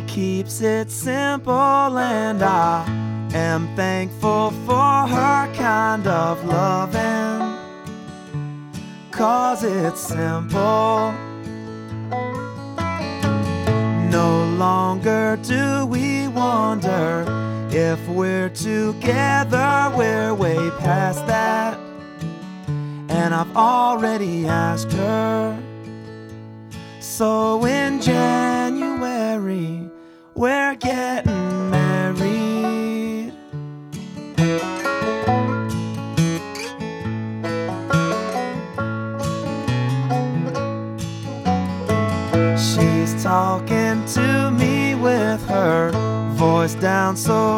keeps it simple, and I am thankful for her kind of loving, 'cause it's simple. No longer do we wonder if we're together, we're way past that. And I've already asked her. So in January, we're getting married. She's talking to me with her voice down so